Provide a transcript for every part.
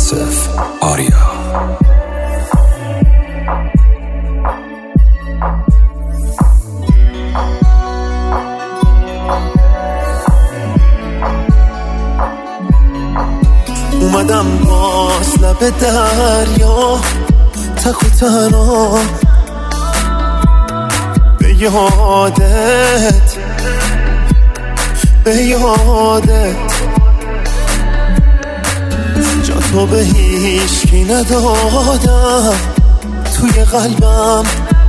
یوسف آریا. اومدم باز لب دریا تک و تنها به یادت جا تو به هیچکی ندادم توی قلبم،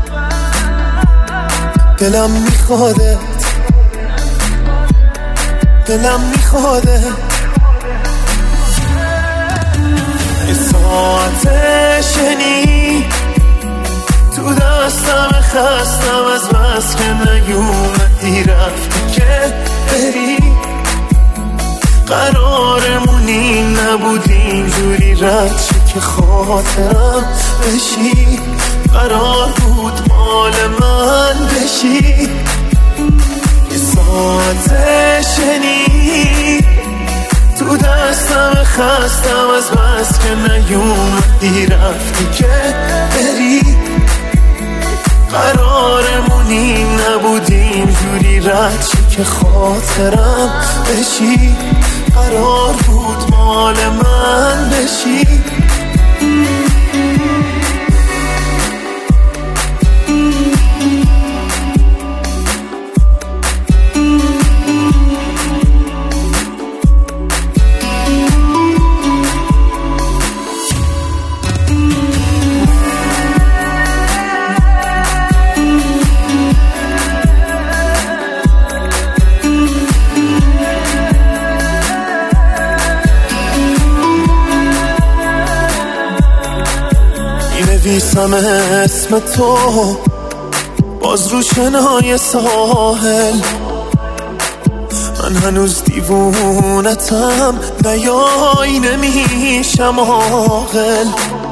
دلم میخوادت یه ساعت شنی تو دستم خستم از بس که نیومدی رفتی که بری، قرارمونی نبود اینجوری رد شی که خاطرم بشی، قرار بود مال من بشی. یه ساعت شنی تو دستم خستم از بس که نیومدی رفتی که بری، قرارمونی نبود اینجوری رد شی که خاطرم بشی، قرار بود مال من بشی. نویسم اسم تو باز رو شنای ساحل، من هنوز دیوونتم نیای نمیشم عاقل،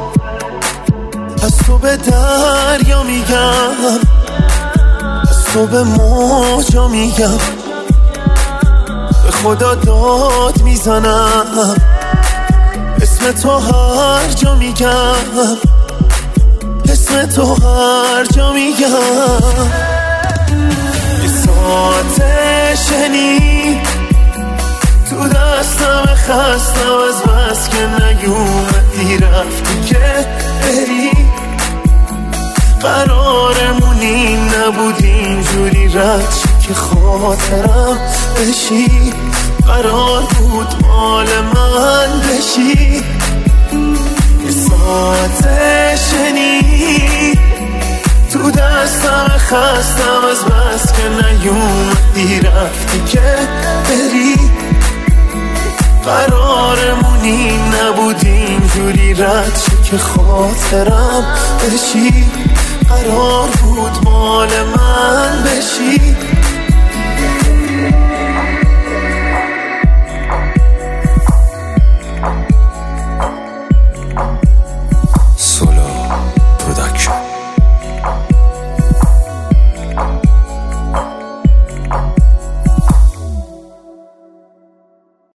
از تو به دریا میگم، از تو به موجا میگم، به خدا داد میزنم، اسم تو هر جا میگم، اسم تو هر جا میگم. یه ساعت شنی تو دستم خستم از بس که نیومدی رفتی که بری، قرارمونی نبود اینجوری رد شی که خاطرم بشی، قرار بود مال من بشی. یه ساعت شنی تو دستم خستم از بس که نیومدی رفتی که بری، قرارمونی نبود اینجوری رد شی که خاطرم بشی، قرار بود مال من بشی.